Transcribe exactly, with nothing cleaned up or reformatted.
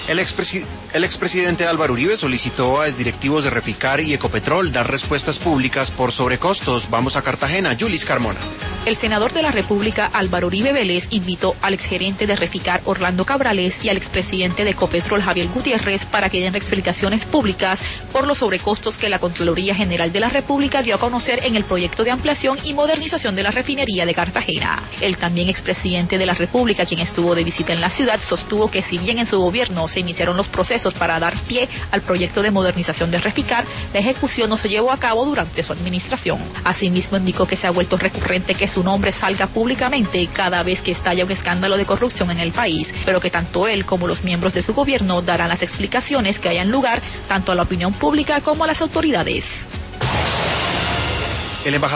El, expresi el expresidente Álvaro Uribe solicitó a exdirectivos de Reficar y Ecopetrol dar respuestas públicas por sobrecostos. Vamos a Cartagena, Yulis Carmona. El senador de la República, Álvaro Uribe Vélez, invitó al exgerente de Reficar, Orlando Cabrales, y al expresidente de Ecopetrol, Javier Gutiérrez, para que den explicaciones públicas por los sobrecostos que la Contraloría General de la República dio a conocer en el proyecto de ampliación y modernización de la refinería de Cartagena. El también expresidente de la República, quien estuvo de visita en la ciudad, sostuvo que si bien en su gobierno se iniciaron los procesos para dar pie al proyecto de modernización de Reficar, la ejecución no se llevó a cabo durante su administración. Asimismo, indicó que se ha vuelto recurrente que su nombre salga públicamente cada vez que estalla un escándalo de corrupción en el país, pero que tanto él como los miembros de su gobierno darán las explicaciones que hayan lugar tanto a la opinión pública como a las autoridades. El embajador